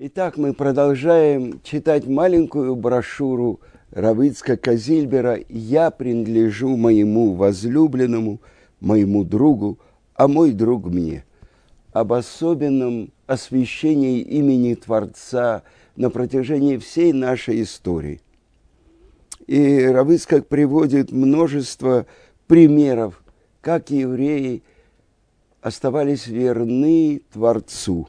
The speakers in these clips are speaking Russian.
Итак, мы продолжаем читать маленькую брошюру Рава Ицхака Зильбера «Я принадлежу моему возлюбленному, моему другу, а мой друг мне», об особенном освящении имени Творца на протяжении всей нашей истории. И Рав Ицхак приводит множество примеров, как евреи оставались верны Творцу.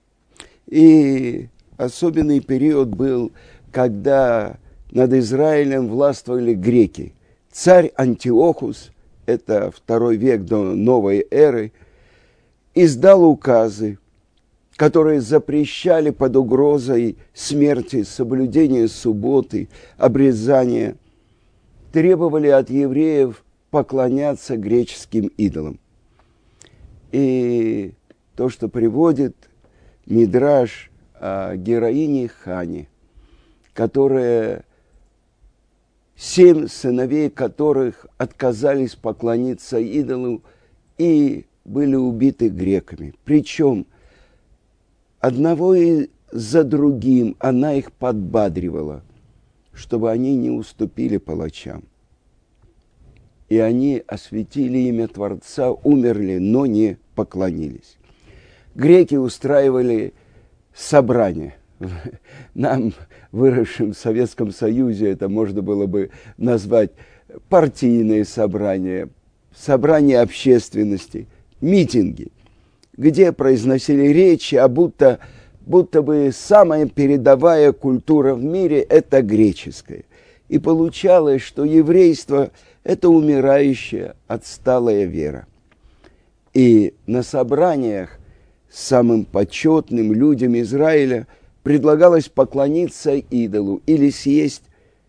И особенный период был, когда над Израилем властвовали греки. Царь Антиохус, это 2 век до новой эры, издал указы, которые запрещали под угрозой смерти соблюдение субботы, обрезания, требовали от евреев поклоняться греческим идолам. И то, что приводит Мидраш о героине Хане, которая 7 сыновей которых отказались поклониться идолу и были убиты греками. Причем одного за другим она их подбадривала, чтобы они не уступили палачам. И они осветили имя Творца, умерли, но не поклонились. Греки устраивали собрания. Нам, выросшим в Советском Союзе, это можно было бы назвать партийные собрания, собрания общественности, митинги, где произносили речи, а будто бы самая передовая культура в мире – это греческая. И получалось, что еврейство – это умирающая, отсталая вера. И на собраниях самым почетным людям Израиля предлагалось поклониться идолу или съесть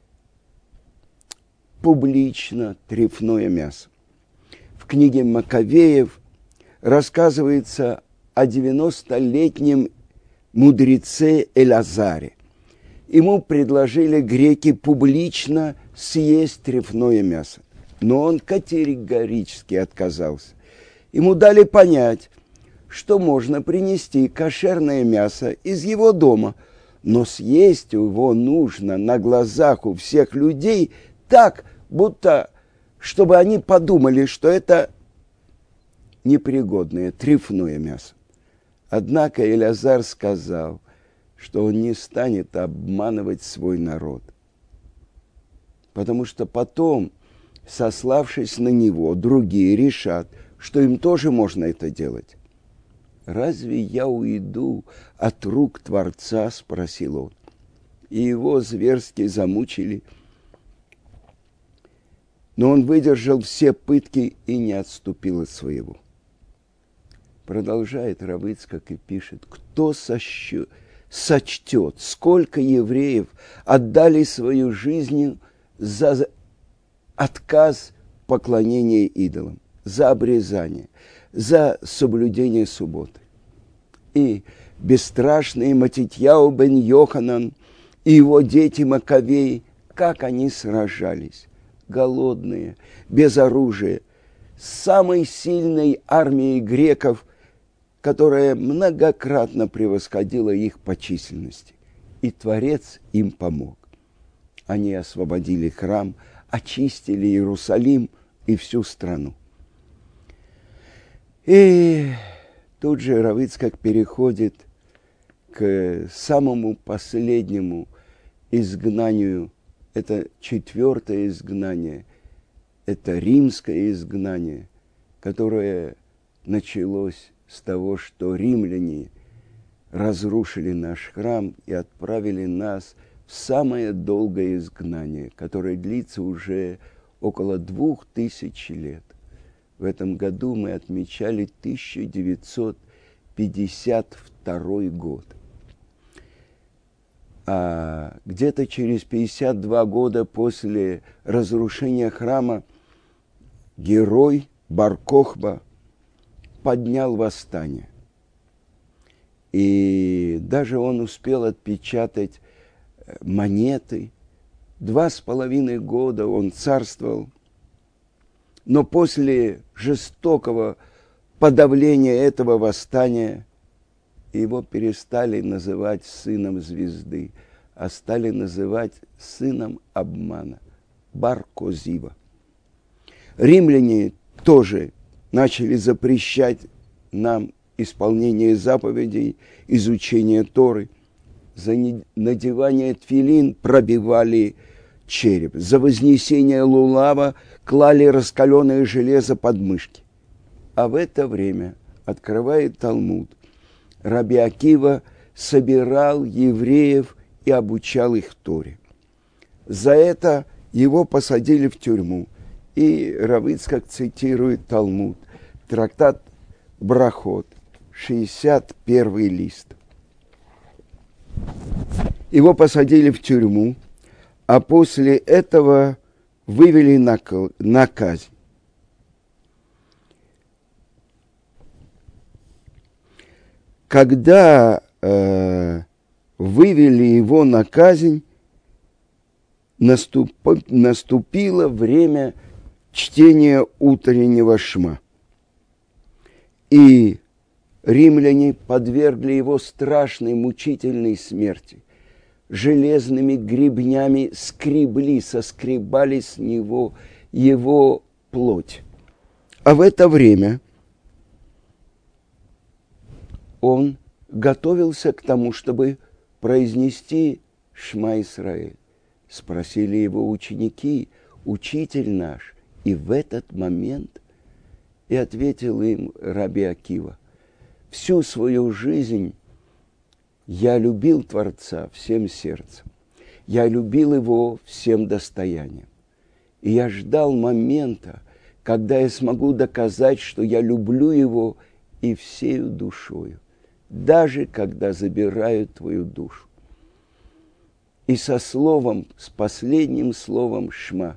публично трефное мясо. В книге Маковеев рассказывается о 90-летнем мудреце Элазаре. Ему предложили греки публично съесть трефное мясо, но он категорически отказался. Ему дали понять, что можно принести кошерное мясо из его дома, но съесть его нужно на глазах у всех людей так, будто, чтобы они подумали, что это непригодное, трефное мясо. Однако Элазар сказал, что он не станет обманывать свой народ, потому что потом, сославшись на него, другие решат, что им тоже можно это делать. «Разве я уйду от рук Творца?» – спросил он. И его зверски замучили. Но он выдержал все пытки и не отступил от своего. Продолжает Рав Ицхак и пишет: кто сочтет, сколько евреев отдали свою жизнь за отказ поклонения идолам, за обрезание, за соблюдение субботы. И бесстрашный Матитьяу бен Йоханан и его дети Маковеи, как они сражались, голодные, без оружия, с самой сильной армией греков, которая многократно превосходила их по численности. И Творец им помог. Они освободили храм, очистили Иерусалим и всю страну. И тут же Рав Ицхак переходит к самому последнему изгнанию. Это 4-е изгнание, это римское изгнание, которое началось с того, что римляне разрушили наш храм и отправили нас в самое долгое изгнание, которое длится уже около 2000 лет. В этом году мы отмечали 1952 год. А где-то через 52 года после разрушения храма герой Бар-Кохба поднял восстание. И даже он успел отпечатать монеты. 2,5 года он царствовал. Но после жестокого подавления этого восстания и его перестали называть сыном звезды, а стали называть сыном обмана, Бар-Козива. Римляне тоже начали запрещать нам исполнение заповедей, изучение Торы. За надевание тфилин пробивали череп. За вознесение лулава клали раскаленное железо под мышки. А в это время, открывает Талмуд, Раби Акива собирал евреев и обучал их Торе. За это его посадили в тюрьму. И Рав Ицхак цитирует Талмуд, трактат Брахот, 61 лист. Его посадили в тюрьму, а после этого вывели на казнь. Когда вывели его на казнь, наступило время чтения утреннего шма. И римляне подвергли его страшной мучительной смерти. Железными гребнями соскребали с него его плоть. А в это время он готовился к тому, чтобы произнести Шма Исраэль. Спросили его ученики: «Учитель наш?» И в этот момент и ответил им Раби Акива: «Всю свою жизнь я любил Творца всем сердцем, я любил Его всем достоянием, и я ждал момента, когда я смогу доказать, что я люблю Его и всею душою, даже когда забирают твою душу». И с последним словом Шма,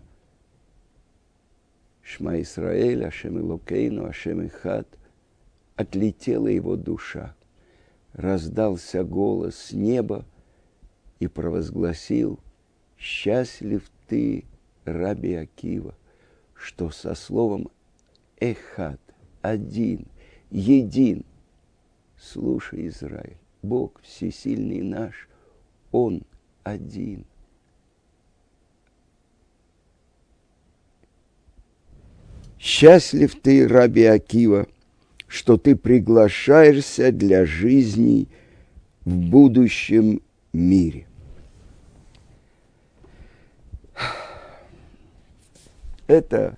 Шма Исраэль, Ашем Элокейну, Ашем Эхад, отлетела его душа. Раздался голос с неба и провозгласил: «Счастлив ты, Раби Акива, что со словом Эхад, один, един». Слушай, Израиль, Бог всесильный наш, Он один. Счастлив ты, Раби Акива, что ты приглашаешься для жизни в будущем мире. Это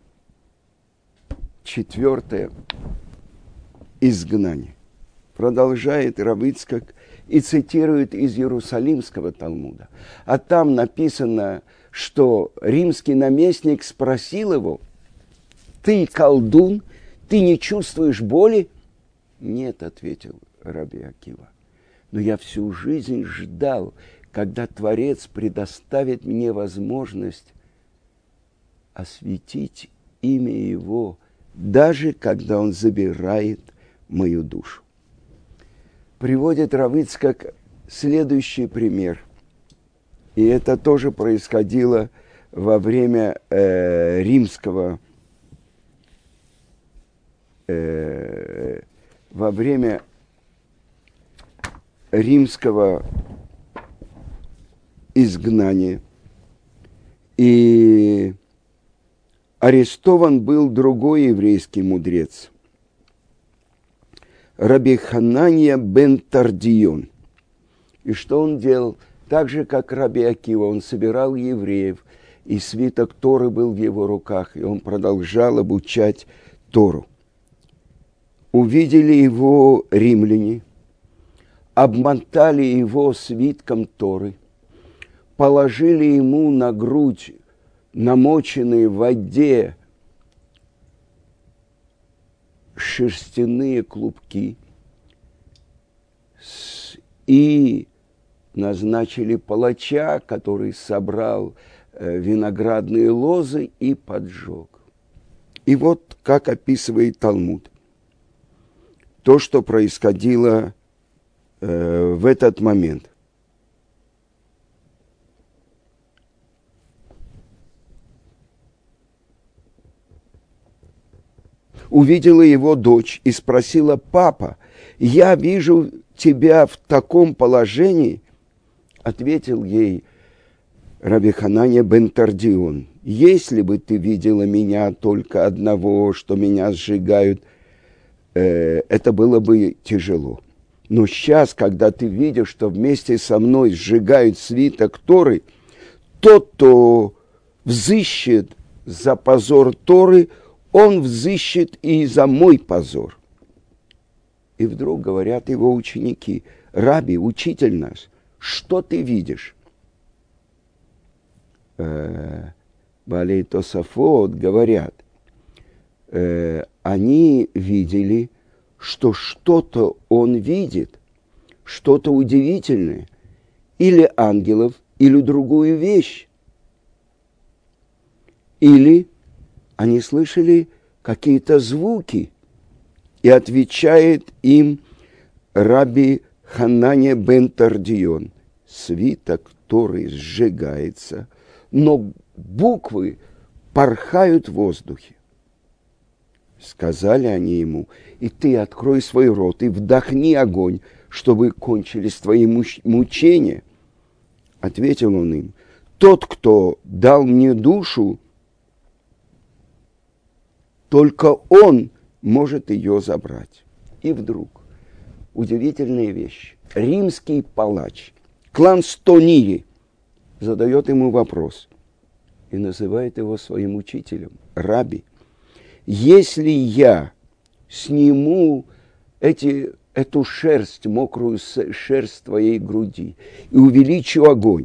4 изгнание. Продолжает Рав Ицхак и цитирует из Иерусалимского Талмуда. А там написано, что римский наместник спросил его: «Ты колдун? Ты не чувствуешь боли?» «Нет», — ответил Раби Акива, «но я всю жизнь ждал, когда Творец предоставит мне возможность осветить имя Его, даже когда Он забирает мою душу». Приводит Рав Ицхак следующий пример. И это тоже происходило во время римского изгнания. И арестован был другой еврейский мудрец, Раби Хананья бен Тардион. И что он делал? Так же, как Раби Акива, он собирал евреев, и свиток Торы был в его руках, и он продолжал обучать Тору. Увидели его римляне, обмотали его свитком Торы, положили ему на грудь намоченные в воде шерстяные клубки и назначили палача, который собрал виноградные лозы и поджег. И вот как описывает Талмуд то, что происходило в этот момент. Увидела его дочь и спросила: «Папа, я вижу тебя в таком положении? Ответил ей Раби Хананья бен Тардион: если бы ты видела меня только одного, что меня сжигают, это было бы тяжело. Но сейчас, когда ты видишь, что вместе со мной сжигают свиток Торы, тот, кто взыщет за позор Торы, он взыщет и за мой позор. И вдруг говорят его ученики: Раби, учитель наш, что ты видишь? Баалей Тосафот говорят, они видели, что что-то он видит, что-то удивительное, или ангелов, или другую вещь. Или они слышали какие-то звуки, и отвечает им Раби Хананья бен Тардион: свиток Торы сжигается, но буквы порхают в воздухе. Сказали они ему: и ты открой свой рот и вдохни огонь, чтобы кончились твои мучения. Ответил он им: тот, кто дал мне душу, только он может ее забрать. И вдруг удивительная вещь. Римский палач, клан Стонири, задает ему вопрос и называет его своим учителем: Раби, если я сниму эту шерсть, мокрую шерсть твоей груди, и увеличу огонь,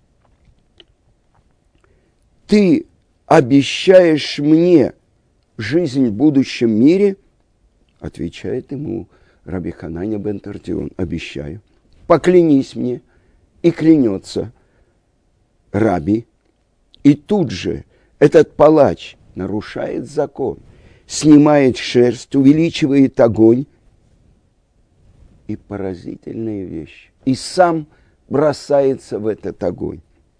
ты обещаешь мне жизнь в будущем мире? Отвечает ему Раби Хананья бен Тардион: обещаю. Поклянись мне. И клянется Раби. И тут же этот палач нарушает закон, снимает шерсть, увеличивает огонь. И поразительная вещь. И сам бросается в этот огонь.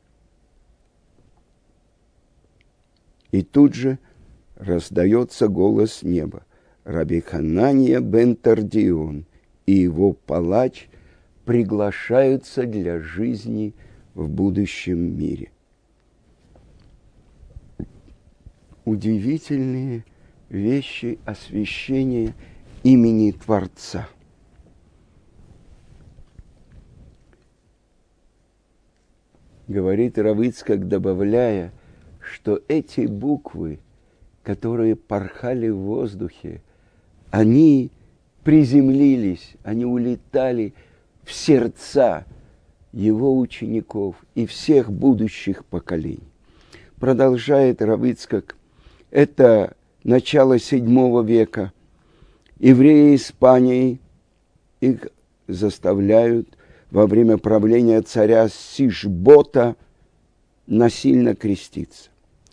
И тут же раздается голос неба: Раби Хананья бен Тардион и его палач приглашаются для жизни в будущем мире. Удивительные вещи освящения имени Творца. Говорит Рав Ицхак, добавляя, что эти буквы, которые порхали в воздухе, они приземлились, они улетали в сердца его учеников и всех будущих поколений. Продолжает Рав Ицхак, это начало VII века. Евреи Испании их заставляют во время правления царя Сишбота насильно креститься.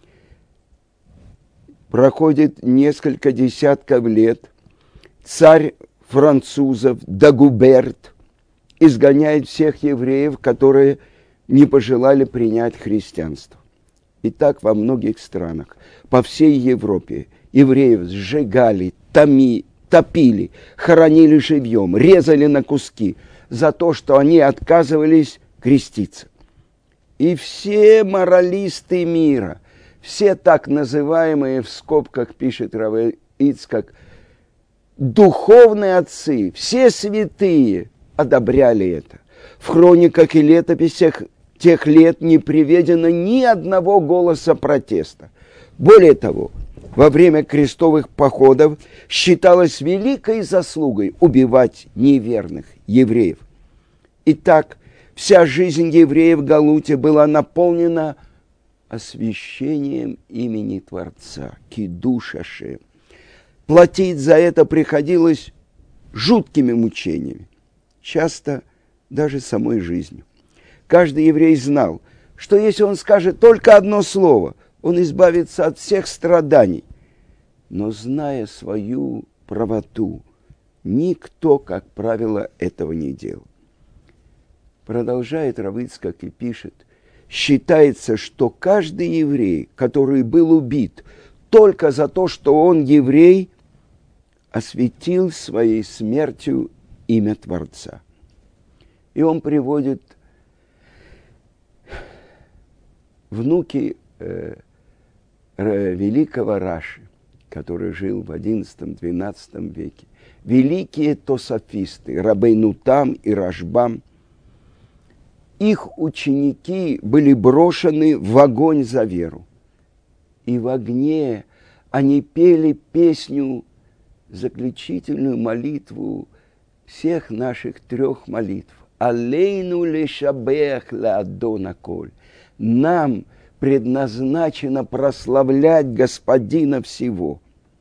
Проходит несколько десятков лет, царь французов Дагуберт изгоняет всех евреев, которые не пожелали принять христианство. И так во многих странах, по всей Европе, евреев сжигали, топили, хоронили живьем, резали на куски за то, что они отказывались креститься. И все моралисты мира, все так называемые, в скобках пишет Рав Ицхак, духовные отцы, все святые одобряли это. В хрониках и летописях тех лет не приведено ни одного голоса протеста. Более того, во время крестовых походов считалось великой заслугой убивать неверных евреев. Итак, вся жизнь евреев в Галуте была наполнена освящением имени Творца, Кидуш Ашем. Платить за это приходилось жуткими мучениями, часто даже самой жизнью. Каждый еврей знал, что если он скажет только одно слово, он избавится от всех страданий. Но зная свою правоту, никто, как правило, этого не делал. Продолжает Рав Ицхак и пишет, считается, что каждый еврей, который был убит только за то, что он еврей, осветил своей смертью имя Творца. И он приводит внуки великого Раши, который жил в XI-XII веке. Великие тосафисты, Рабейну Там и Рашбам, их ученики были брошены в огонь за веру. И в огне они пели песню, заключительную молитву всех наших 3 молитв. «Алейну лешабех лаадона коль». Нам предназначено прославлять Господина всего.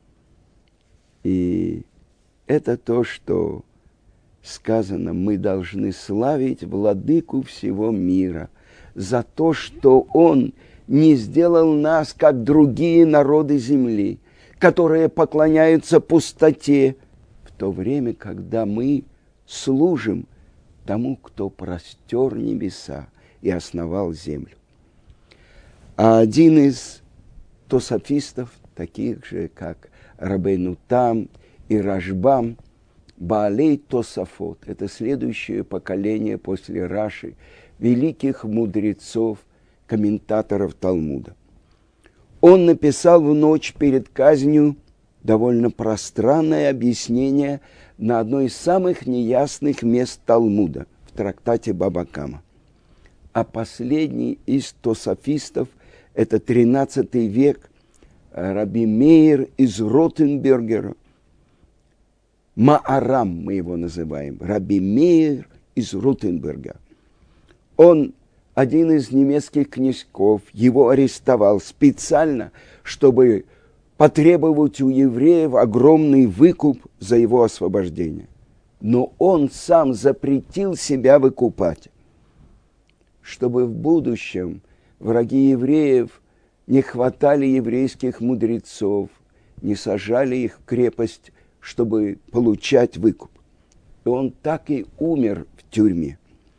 И это то, что сказано, мы должны славить Владыку всего мира за то, что Он не сделал нас, как другие народы земли, которые поклоняются пустоте, в то время, когда мы служим тому, кто простер небеса и основал землю. А один из тосафистов, таких же, как Рабейну Там и Рашбам, Баалей Тосафот, это следующее поколение после Раши, великих мудрецов, комментаторов Талмуда. Он написал в ночь перед казнью довольно пространное объяснение на одно из самых неясных мест Талмуда, в трактате Баба Кама. А последний из тосафистов, это 13 век, Раби Меир из Ротенбергера, Маарам мы его называем, Раби Меир из Ротенберга. Он один из немецких князьков, его арестовал специально, чтобы потребовать у евреев огромный выкуп за его освобождение. Но он сам запретил себя выкупать, чтобы в будущем враги евреев не хватали еврейских мудрецов, не сажали их в крепость, чтобы получать выкуп. И он так и умер в тюрьме.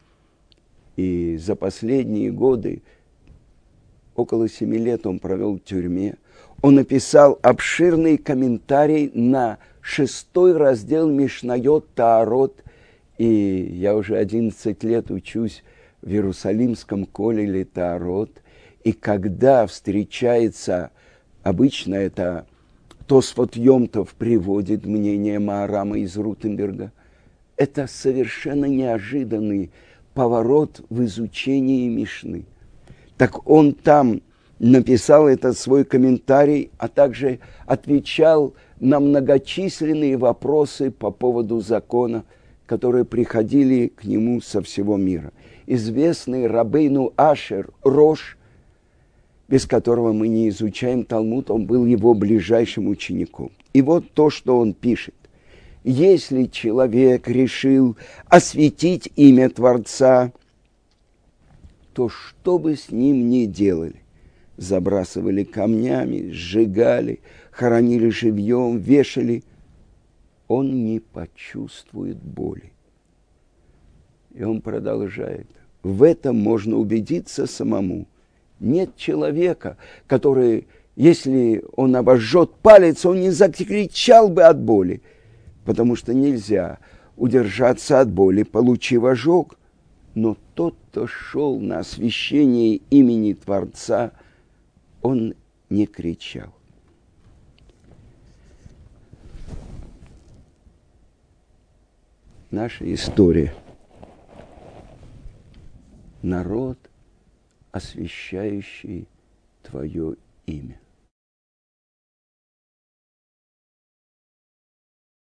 И за последние годы, около 7 лет он провел в тюрьме, он написал обширный комментарий на 6 раздел Мишнайот Таарот. И я уже 11 лет учусь в Иерусалимском колледже Таарот. И когда встречается, обычно это Тосфот Йомтов приводит мнение Маарама из Рутенберга, это совершенно неожиданный поворот в изучении Мишны. Так он там написал этот свой комментарий, а также отвечал на многочисленные вопросы по поводу закона, которые приходили к нему со всего мира. Известный Рабейну Ашер Рош, без которого мы не изучаем Талмуд, он был его ближайшим учеником. И вот то, что он пишет. Если человек решил осветить имя Творца, то что бы с ним ни делали, забрасывали камнями, сжигали, хоронили живьем, вешали, он не почувствует боли. И он продолжает. В этом можно убедиться самому. Нет человека, который, если он обожжет палец, он не закричал бы от боли, потому что нельзя удержаться от боли, получив ожог. Но тот, кто шел на освящение имени Творца, он не кричал. Наша история. Народ, освящающий Твое имя.